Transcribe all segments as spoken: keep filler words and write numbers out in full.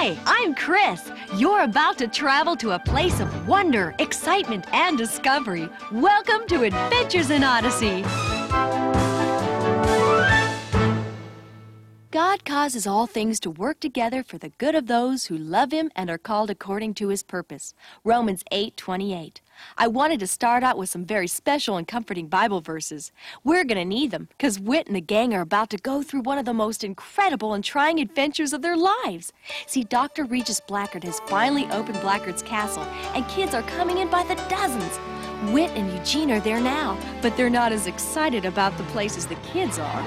Hi, I'm Chris. You're about to travel to a place of wonder, excitement, and discovery. Welcome to Adventures in Odyssey. God causes all things to work together for the good of those who love Him and are called according to His purpose. Romans eight twenty-eight. I wanted to start out with some very special and comforting Bible verses. We're going to need them because Whit and the gang are about to go through one of the most incredible and trying adventures of their lives. See, Doctor Regis Blackard has finally opened Blackard's Castle, and kids are coming in by the dozens. Whit and Eugene are there now, but they're not as excited about the place as the kids are.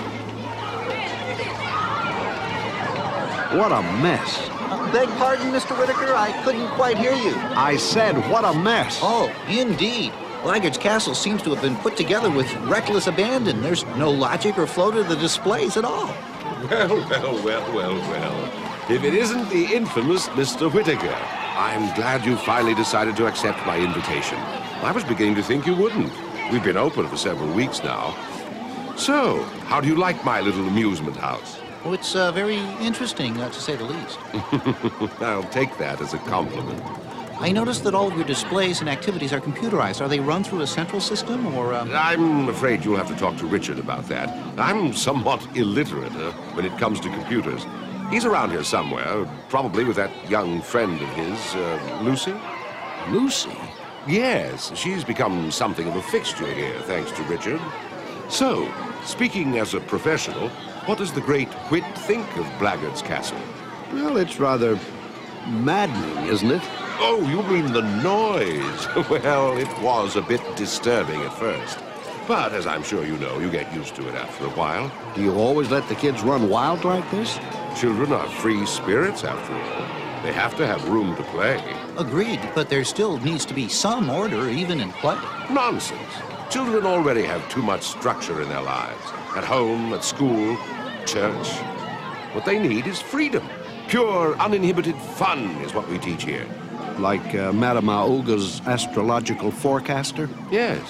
What a mess. Uh, beg pardon, Mister Whitaker, I couldn't quite hear you. I said, what a mess. Oh, indeed. Blackard's Castle seems to have been put together with reckless abandon. There's no logic or flow to the displays at all. Well, well, well, well, well. If it isn't the infamous Mister Whitaker. I'm glad you finally decided to accept my invitation. I was beginning to think you wouldn't. We've been open for several weeks now. So, how do you like my little amusement house? Oh, it's uh, very interesting, uh, to say the least. I'll take that as a compliment. I noticed that all of your displays and activities are computerized. Are they run through a central system, or... Um... I'm afraid you'll have to talk to Richard about that. I'm somewhat illiterate uh, when it comes to computers. He's around here somewhere, probably with that young friend of his, uh, Lucy. Lucy? Yes, she's become something of a fixture here, thanks to Richard. So, speaking as a professional, what does the great Whit think of Blackard's Castle? Well, it's rather maddening, isn't it? Oh, you mean the noise? Well, it was a bit disturbing at first. But, as I'm sure you know, you get used to it after a while. Do you always let the kids run wild like this? Children are free spirits, after all. They have to have room to play. Agreed, but there still needs to be some order, even in play. Nonsense. Children already have too much structure in their lives. At home, at school, church. What they need is freedom. Pure, uninhibited fun is what we teach here. Like uh, Madame Auga's astrological forecaster? Yes.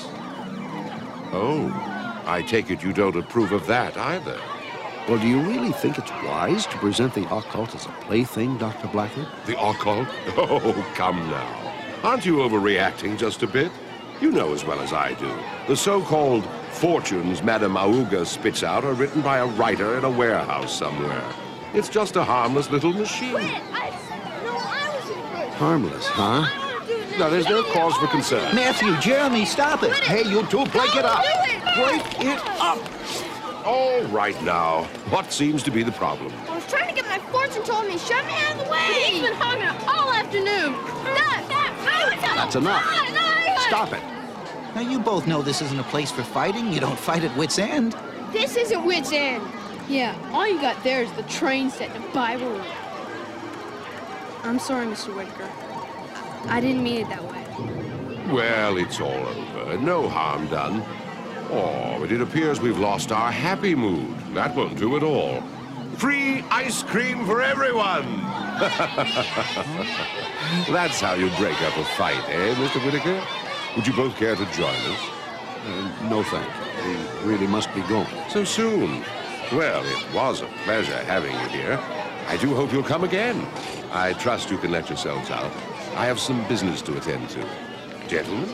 Oh, I take it you don't approve of that either. Well, do you really think it's wise to present the occult as a plaything, Doctor Blackard? The occult? Oh, come now. Aren't you overreacting just a bit? You know as well as I do. The so-called fortunes Madame Auga spits out are written by a writer in a warehouse somewhere. It's just a harmless little machine. Wait, I, no, I was in first. Harmless, huh? Now, there's no cause for concern. Matthew, Jeremy, stop it! Hey, you two, break it up! Break it up! All right now. What seems to be the problem? I was trying to get my fortune told me, shove me out of the way! He's been hogging it all afternoon! Stop! Stop! That's enough. Stop it. Now, you both know this isn't a place for fighting. You don't fight at wit's end. This isn't wit's end. Yeah, all you got there is the train set and a Bible. I'm sorry, Mister Whitaker. I didn't mean it that way. Well, it's all over. No harm done. Oh, but it appears we've lost our happy mood. That won't do at all. Free ice cream for everyone! That's how you break up a fight, eh, Mister Whitaker? Would you both care to join us? Uh, no, thank you. We really must be going. So soon? Well, it was a pleasure having you here. I do hope you'll come again. I trust you can let yourselves out. I have some business to attend to. Gentlemen?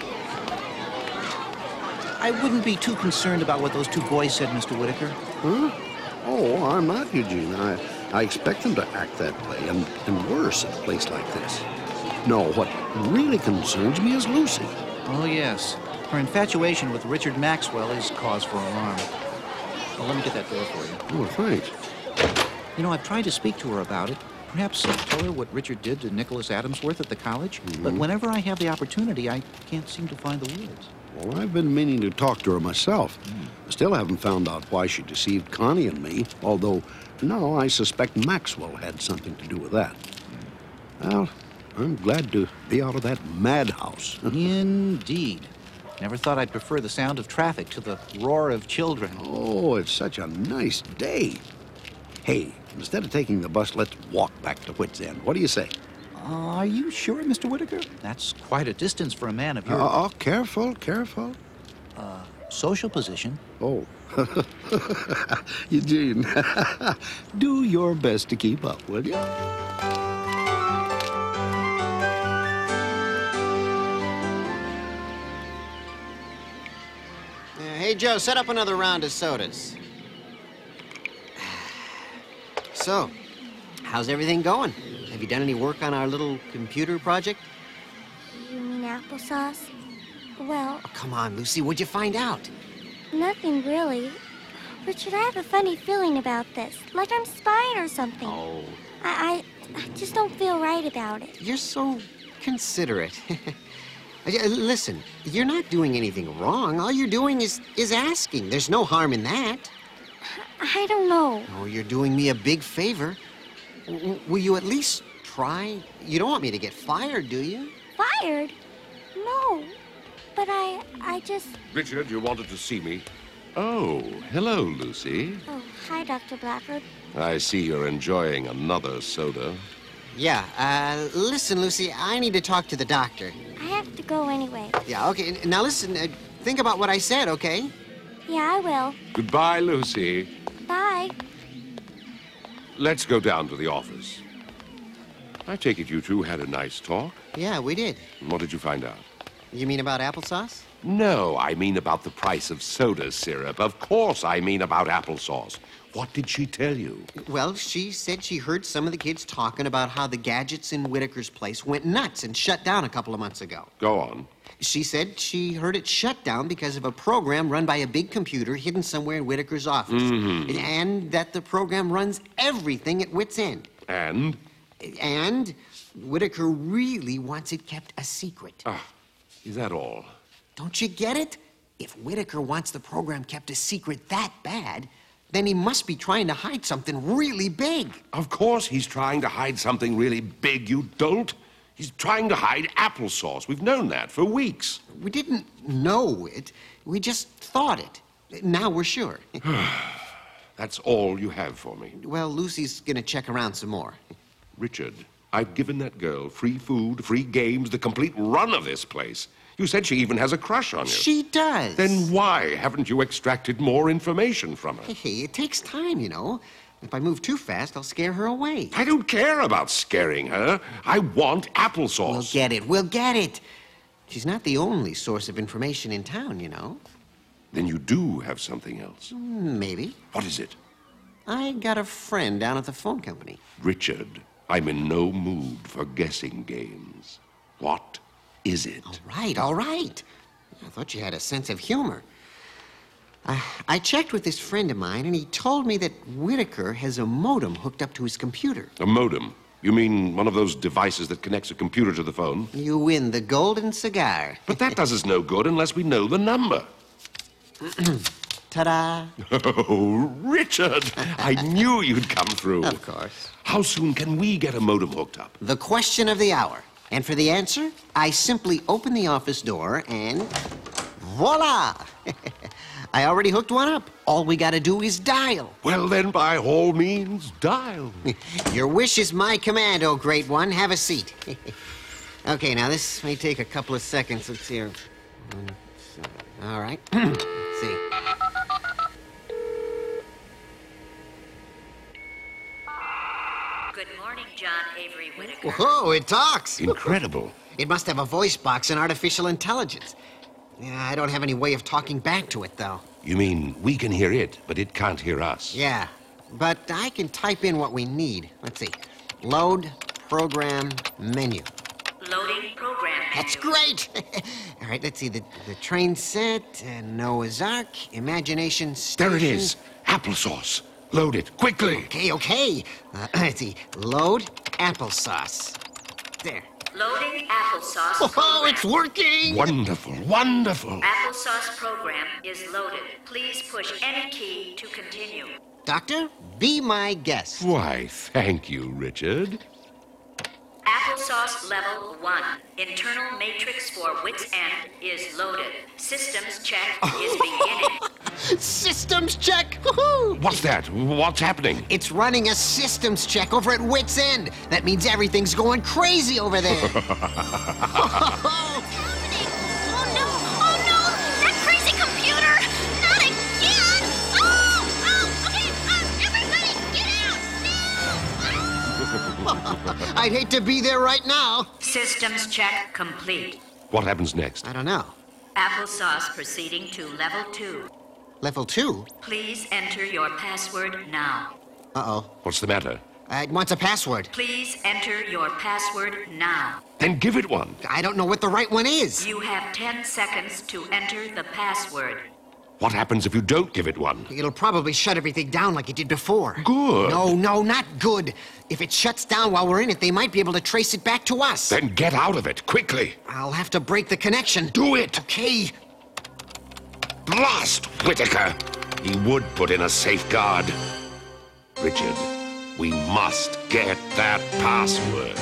I wouldn't be too concerned about what those two boys said, Mister Whitaker. Huh? Oh, I'm not, Eugene. I, I expect them to act that way, and, and worse at a place like this. No, what really concerns me is Lucy. Oh, yes. Her infatuation with Richard Maxwell is cause for alarm. Well, let me get that door for you. Oh, thanks. You know, I've tried to speak to her about it. Perhaps uh, tell her what Richard did to Nicholas Adamsworth at the college. Mm-hmm. But whenever I have the opportunity, I can't seem to find the words. Well, I've been meaning to talk to her myself. Mm. I still haven't found out why she deceived Connie and me, although, no, I suspect Maxwell had something to do with that. Well, I'm glad to be out of that madhouse. Indeed. Never thought I'd prefer the sound of traffic to the roar of children. Oh, it's such a nice day. Hey, instead of taking the bus, let's walk back to Whit's End. What do you say? Uh, are you sure, Mister Whitaker? That's quite a distance for a man of your... Oh, uh, careful, careful. Uh, social position. Oh. Eugene, do your best to keep up, will you? Hey, Joe, set up another round of sodas. So, how's everything going? Have you done any work on our little computer project? You mean applesauce? Well, Oh, come on, Lucy, what'd you find out? nothing really. Richard, I have a funny feeling about this, like I'm spying or something. Oh, I, I, I just don't feel right about it. you're so considerate. Uh, Listen, you're not doing anything wrong. All you're doing is, is asking. There's no harm in that. I don't know. Oh, you're doing me a big favor. W- will you at least try? You don't want me to get fired, do you? Fired? No. But I, I just... Richard, you wanted to see me? Oh, hello, Lucy. Oh, hi, Doctor Blackford. I see you're enjoying another soda. Yeah, uh, listen, Lucy, I need to talk to the doctor. I have to go anyway. Yeah, okay. n- Now listen, uh, think about what I said, okay? Yeah, I will. Goodbye, Lucy. Bye. Let's go down to the office. I take it you two had a nice talk. Yeah, we did. What did you find out? You mean about applesauce? No, I mean about the price of soda syrup. Of course I mean about applesauce. What did she tell you? Well, she said she heard some of the kids talking about how the gadgets in Whitaker's place went nuts and shut down a couple of months ago. Go on. She said she heard it shut down because of a program run by a big computer hidden somewhere in Whitaker's office. Mm-hmm. And that the program runs everything at wit's end. And? And Whitaker really wants it kept a secret. Ah, is that all? Don't you get it? If Whitaker wants the program kept a secret that bad, then he must be trying to hide something really big. Of course he's trying to hide something really big, you dolt. He's trying to hide applesauce. We've known that for weeks. We didn't know it. We just thought it. Now we're sure. That's all you have for me. Well, Lucy's gonna check around some more. Richard, I've given that girl free food, free games, the complete run of this place. You said she even has a crush on you. She does. Then why haven't you extracted more information from her? Hey, it takes time, you know. If I move too fast, I'll scare her away. I don't care about scaring her. I want applesauce. We'll get it. We'll get it. She's not the only source of information in town, you know. Then you do have something else. Maybe. What is it? I got a friend down at the phone company. Richard, I'm in no mood for guessing games. What is it? All right, all right. I thought you had a sense of humor. I, I checked with this friend of mine, and he told me that Whitaker has a modem hooked up to his computer. A modem? You mean one of those devices that connects a computer to the phone? You win the golden cigar. But that does us no good unless we know the number. Ta-da. Oh, Richard! I knew you'd come through. Of course. How soon can we get a modem hooked up? The question of the hour. And for the answer, I simply open the office door and voila! I already hooked one up. All we gotta do is dial. Well, then, by all means, dial. Your wish is my command, oh great one. Have a seat. Okay, now this may take a couple of seconds. Let's see here. All right. Let's see. Good morning, John Avery Whitaker. Whoa, it talks. Incredible. It must have a voice box and artificial intelligence. Yeah, I don't have any way of talking back to it, though. You mean we can hear it, but it can't hear us? Yeah, but I can type in what we need. Let's see. Load program menu. Loading program menu. That's great. All right, let's see. The, the train set, uh, Noah's Ark, Imagination Station. There it is. Applesauce. Load it, quickly. Okay, okay. Uh, let's see. Load applesauce. There. Loading applesauce Oh, program. it's working! Wonderful, wonderful. Applesauce program is loaded. Please push any key to continue. Doctor, be my guest. Why, thank you, Richard. Applesauce level one. Internal matrix for wit's end is loaded. Systems check is beginning. Systems check! Woohoo! What's that? What's happening? It's running a systems check over at Wit's End. That means everything's going crazy over there. Oh, no! Oh, no! That crazy computer! I'd hate to be there right now. Systems check complete. What happens next? I don't know. Applesauce proceeding to level two. Level two? Please enter your password now. Uh-oh. What's the matter? Uh, it wants a password. Please enter your password now. Then give it one. I don't know what the right one is. You have ten seconds to enter the password. What happens if you don't give it one? It'll probably shut everything down like it did before. Good. No, no, not good. If it shuts down while we're in it, they might be able to trace it back to us. Then get out of it, quickly. I'll have to break the connection. Do it. Okay. Blast, Whitaker. He would put in a safeguard. Richard, we must get that password.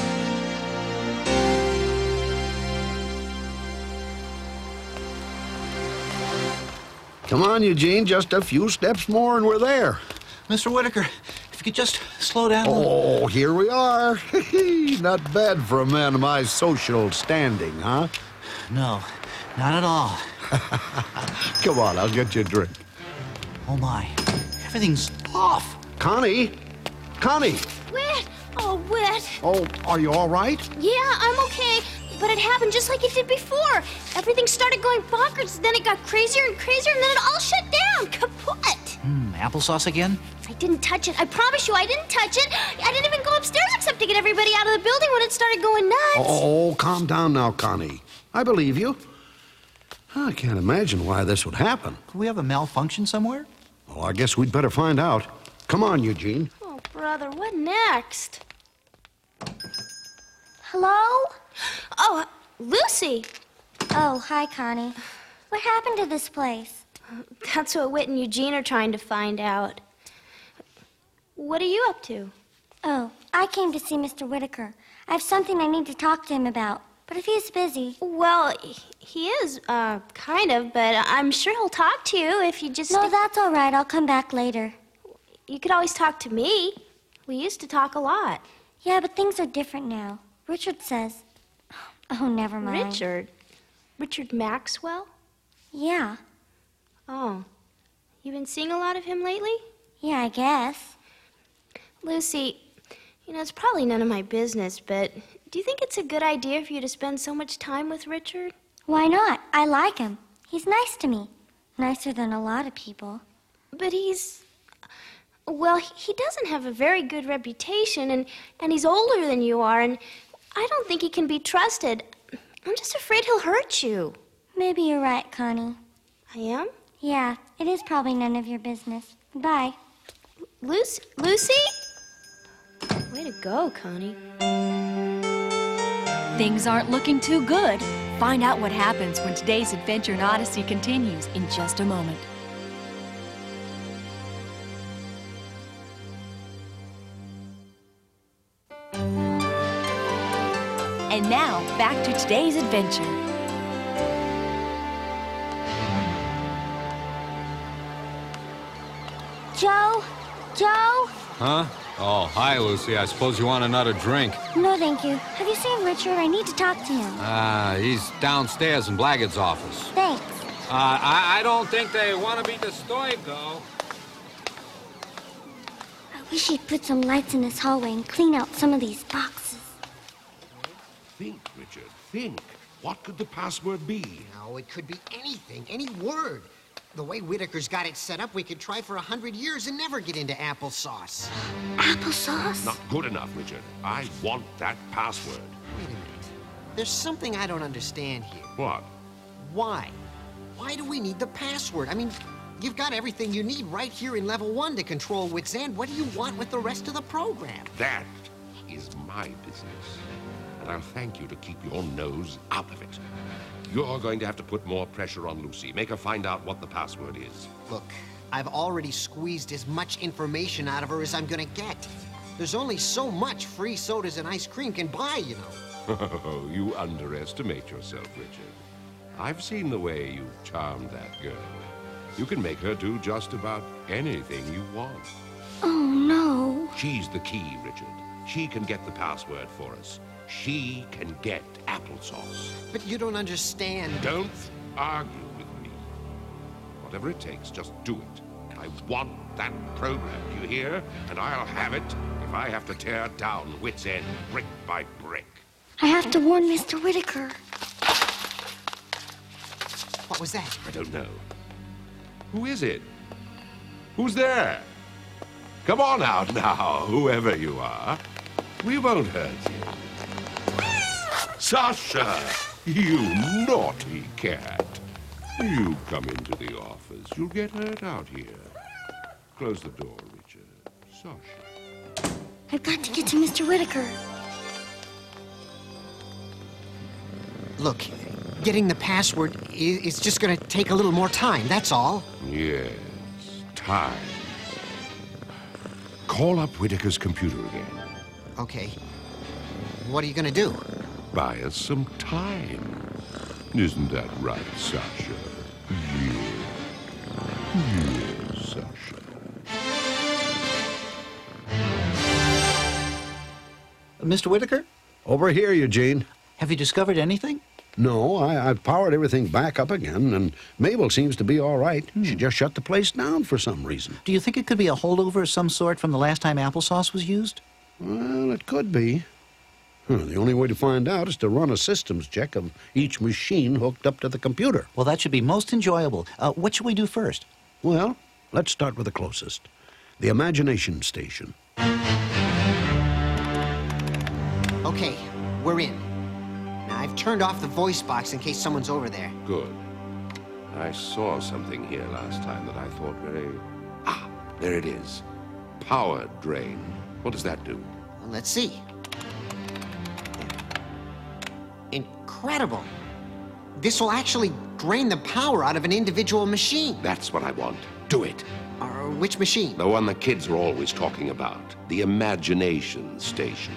Come on, Eugene, just a few steps more and we're there. Mister Whitaker, if you could just slow down a little. Oh, here we are. Not bad for a man of my social standing, huh? No, not at all. Come on, I'll get you a drink. Oh, my. Everything's off. Connie? Connie! Whit! Oh, Whit. Oh, are you all right? Yeah, I'm okay. But it happened just like it did before. Everything started going bonkers, then it got crazier and crazier, and then it all shut down. Kaput! Hmm, applesauce again? I didn't touch it. I promise you, I didn't touch it. I didn't even go upstairs except to get everybody out of the building when it started going nuts. Oh, calm down now, Connie. I believe you. I can't imagine why this would happen. Could we have a malfunction somewhere? Well, I guess we'd better find out. Come on, Eugene. Oh, brother, what next? Hello? Oh, Lucy. Oh, hi, Connie. What happened to this place? That's what Whit and Eugene are trying to find out. What are you up to? Oh, I came to see Mister Whitaker. I have something I need to talk to him about. But if he's busy... Well, he is, uh, kind of, but I'm sure he'll talk to you if you just... No, that's all right. I'll come back later. You could always talk to me. We used to talk a lot. Yeah, but things are different now. Richard says... Oh, never mind. Richard? Richard Maxwell? Yeah. Oh. You been seeing a lot of him lately? Yeah, I guess. Lucy, you know, it's probably none of my business, but do you think it's a good idea for you to spend so much time with Richard? Why not? I like him. He's nice to me. Nicer than a lot of people. But he's... Well, he doesn't have a very good reputation, and, and he's older than you are, and I don't think he can be trusted. I'm just afraid he'll hurt you. Maybe you're right, Connie. I am? Yeah, it is probably none of your business. Bye. Lucy? Lucy? Way to go, Connie. Things aren't looking too good. Find out what happens when today's adventure in Odyssey continues in just a moment. And now, back to today's adventure. Joe? Joe? Huh? Oh, hi, Lucy. I suppose you want another drink. No, thank you. Have you seen Richard? I need to talk to him. Ah, uh, he's downstairs in Blaggett's office. Thanks. Uh, I, I don't think they want to be disturbed, though. I wish he'd put some lights in this hallway and clean out some of these boxes. Think, Richard, think. What could the password be? No, it could be anything, any word. The way Whitaker's got it set up, we could try for a hundred years and never get into applesauce. Applesauce? Not good enough, Richard. I want that password. Wait a minute. There's something I don't understand here. What? Why? Why do we need the password? I mean, you've got everything you need right here in level one to control Wits End. What do you want with the rest of the program? That is my business. And I'll thank you to keep your nose out of it. You're going to have to put more pressure on Lucy. Make her find out what the password is. Look, I've already squeezed as much information out of her as I'm gonna get. There's only so much free sodas and ice cream can buy, you know. Oh, you underestimate yourself, Richard. I've seen the way you've charmed that girl. You can make her do just about anything you want. Oh, no. She's the key, Richard. She can get the password for us. She can get applesauce. But you don't understand. Don't argue with me. Whatever it takes, just do it. I want that program, you hear? And I'll have it if if I have to tear down Wits End brick by brick. I have to warn Mister Whitaker. What was that? I don't know. Who is it? Who's there? Come on out now, whoever you are. We won't hurt you. Sasha, you naughty cat. You come into the office. You'll get hurt out here. Close the door, Richard. Sasha. I've got to get to Mister Whitaker. Look, getting the password is, is just going to take a little more time, that's all. Yes, time. Call up Whitaker's computer again. Okay. What are you going to do? Buy us some time. Isn't that right, Sasha? Yes. Yes, Sasha. Mister Whitaker, Over here, Eugene. have you discovered anything? No, I, I've powered everything back up again, and Mabel seems to be all right. Hmm. She just shut the place down for some reason. Do you think it could be a holdover of some sort from the last time applesauce was used? Well, it could be. Huh, the only way to find out is to run a systems check of each machine hooked up to the computer. Well, that should be most enjoyable. Uh, what should we do first? Well, let's start with the closest. The Imagination Station. Okay, we're in. Now, I've turned off the voice box in case someone's over there. Good. I saw something here last time that I thought very... Ah, there it is. Power drain. What does that do? Well, let's see. Incredible. This will actually drain the power out of an individual machine. That's what I want. Do it. Or which machine? The one the kids are always talking about. The Imagination Station.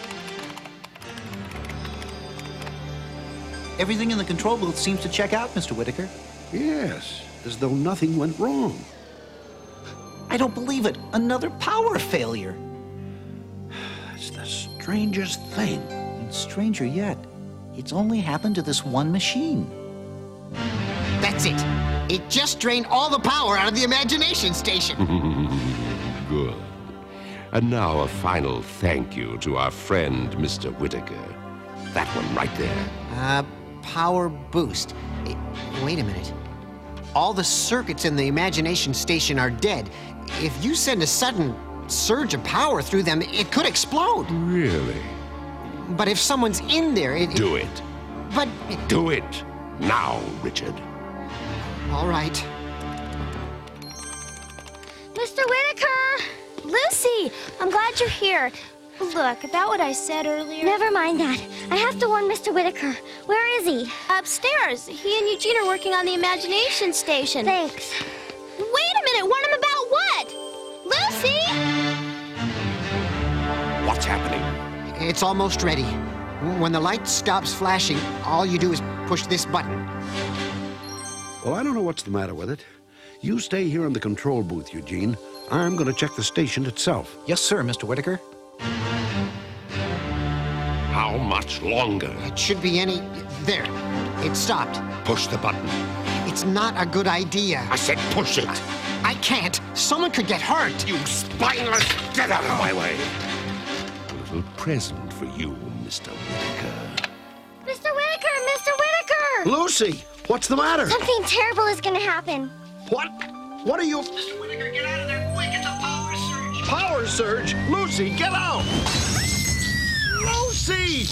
Everything in the control booth seems to check out, Mister Whitaker. Yes, as though nothing went wrong. I don't believe it. Another power failure. It's the strangest thing. And stranger yet, it's only happened to this one machine. That's it. It just drained all the power out of the Imagination Station. Good. And now a final thank you to our friend, Mister Whitaker. That one right there. Uh, power boost. Eh, wait a minute. All the circuits in the Imagination Station are dead. If you send a sudden surge of power through them, it could explode. Really? But if someone's in there, it... Do it. But... Do it. Now, Richard. All right. Mister Whitaker! Lucy, I'm glad you're here. Look, about what I said earlier... Never mind that. I have to warn Mister Whitaker. Where is he? Upstairs. He and Eugene are working on the Imagination Station. Thanks. Wait a minute. Warn him about what? Lucy! What's happening? It's almost ready. When the light stops flashing, all you do is push this button. Well, I don't know what's the matter with it. You stay here in the control booth, Eugene. I'm going to check the station itself. Yes, sir, Mister Whitaker. How much longer? It should be any... There. It stopped. Push the button. It's not a good idea. I said push it. I can't. Someone could get hurt. You spineless... Get out of my way. A little present for you, Mister Whitaker. Mister Whitaker! Mister Whitaker! Lucy, what's the matter? Something terrible is going to happen. What? What are you... Mister Whitaker, get out of there quick. It's a power surge. Power surge? Lucy, get out! Lucy!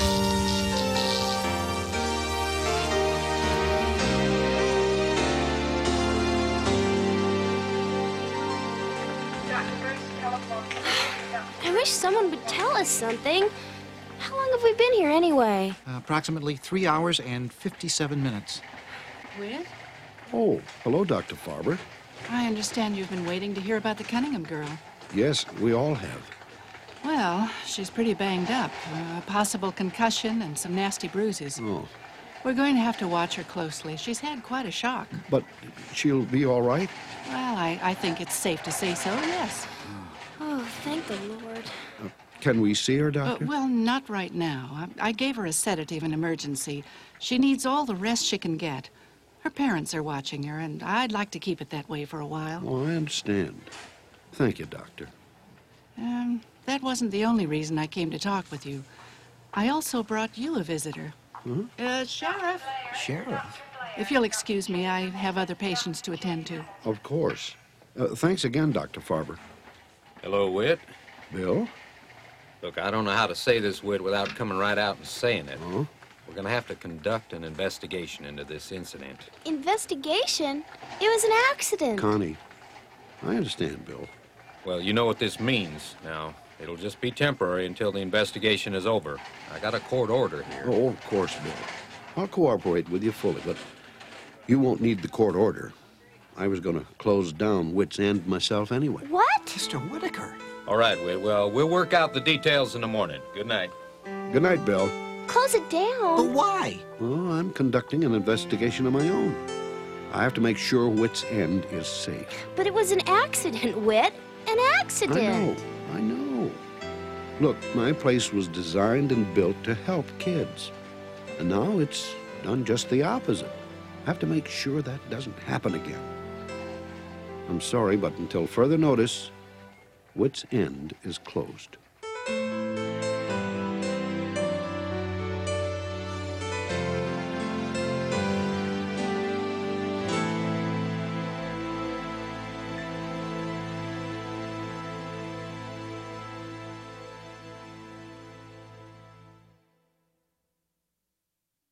I wish someone would tell us something. How long have we been here anyway? Uh, approximately three hours and fifty-seven minutes. Whit? Oh, hello, Doctor Farber. I understand you've been waiting to hear about the Cunningham girl. Yes, we all have. Well, she's pretty banged up. A possible concussion and some nasty bruises. Oh, We're going to have to watch her closely. She's had quite a shock. but she'll be all right? Well, I, I think it's safe to say so, yes. Oh, thank the Lord. Can we see her, Uh, Doctor? well, not right now. I, I gave her a sedative in emergency. She needs all the rest she can get. Her parents are watching her, and I'd like to keep it that way for a while. Oh, I understand. Thank you, Doctor. Um, that wasn't the only reason I came to talk with you. I also brought you a visitor. Hmm? Uh, Sheriff. Sheriff? If you'll excuse me, I have other patients to attend to. Of course. Uh, thanks again, Doctor Farber. Hello, Whit. Bill? Look, I don't know how to say this, Whit, without coming right out and saying it. Huh? We're going to have to conduct an investigation into this incident. Investigation? It was an accident. Connie, I understand, Bill. Well, you know what this means. Now, it'll just be temporary until the investigation is over. I got a court order here. Oh, of course, Bill. I'll cooperate with you fully, but you won't need the court order. I was going to close down Wits End myself anyway. What? Mister Whitaker. All right, Whit. Well, we'll work out the details in the morning. Good night. Good night, Bill. Close it down. But why? Well, I'm conducting an investigation of my own. I have to make sure Wits End is safe. But it was an accident, Whit. An accident. I know, I know. Look, my place was designed and built to help kids. And now it's done just the opposite. I have to make sure that doesn't happen again. I'm sorry, but until further notice, Wits End is closed.